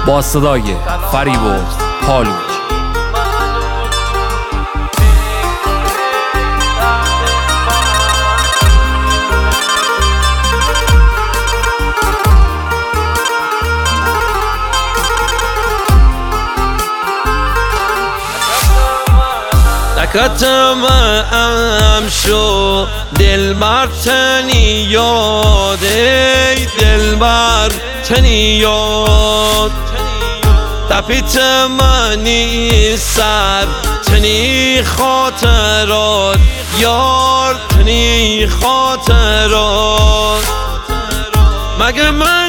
با صدای فریبرز پالوچ. کتم شو دلبر تنی یاد، ای دلبر تنی یاد. تپیت منی سر تنی خاطرات، یار تنی خاطرات. مگه من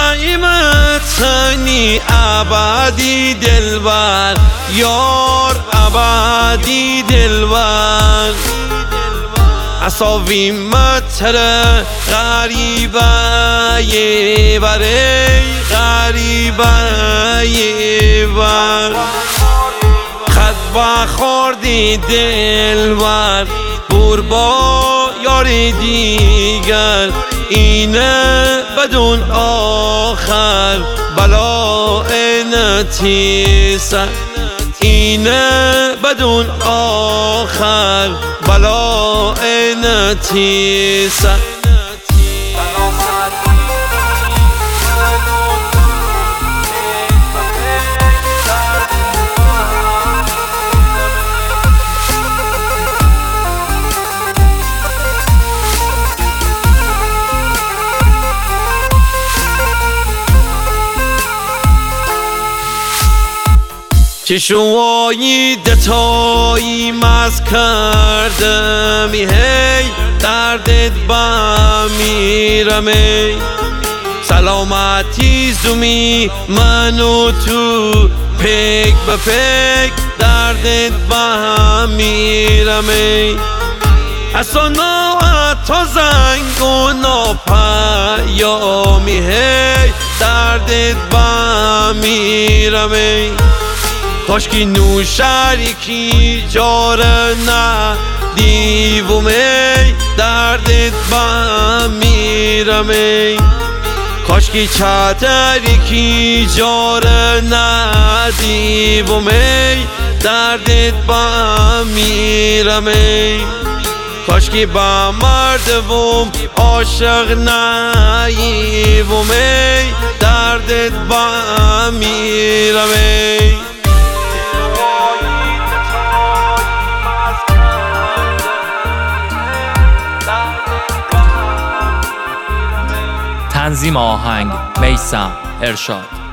نعیمتنی ابدی دلبر، یار ابدی دلبر. اصاوی متره غریبه یه بره، غریبه یه بر. خط بخوردی دلبر بور با یاری دیگر، اینه بدون آخر بلا نتیسه. اینه بدون آخر بلا نتیسه. چشوایی دتایی مز کردم، هی دردت با میرم. سلامتی زومی منو تو پک به پک دردت با میرم. اصلا تا زنگونا پیامی، هی دردت با میرم. کاشکی نوشریکی جاره نه دیومه دردت با میرم. کاشکی چتریکی جاره نه دیومه دردت با میرم. کاشکی با مردم عاشق نایومه دردت با میرم. تنظیم آهنگ میثم ارشاد.